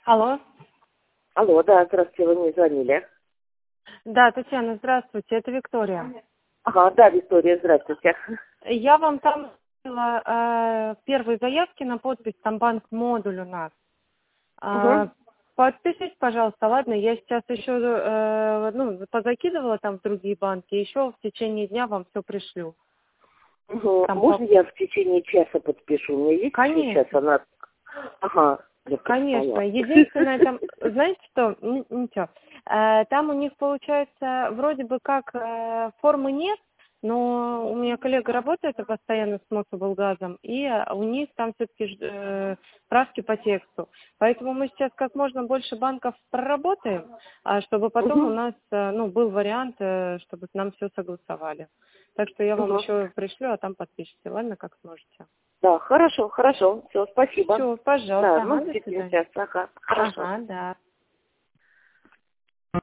Алло. Алло, да, здравствуйте, вы мне звонили. Да, Татьяна, здравствуйте, это Виктория. Ага, да, Виктория, здравствуйте. Я вам там первые заявки на подпись, там банк-модуль у нас. Угу, Подпишите, пожалуйста, ладно, я сейчас еще позакидывала там в другие банки, еще в течение дня вам все пришлю. угу. Там Можно я в течение часа подпишу? У меня есть сейчас Конечно, она... Ага, я конечно. почитала. Единственное, там, знаете что, ничего, там у них получается, вроде бы как формы нет, но у меня коллега работает постоянно с Мособлгазом, и у них там все-таки справки по тексту. Поэтому мы сейчас как можно больше банков проработаем, чтобы потом у Угу, нас был вариант, чтобы нам все согласовали. Так что я вам угу. еще пришлю, а там подпишите, ладно, как сможете. Да, хорошо, хорошо. Все, спасибо. Все, Да, пожалуйста, ну, ага, в до течение свидания. часа. Ага, хорошо. Ага, да.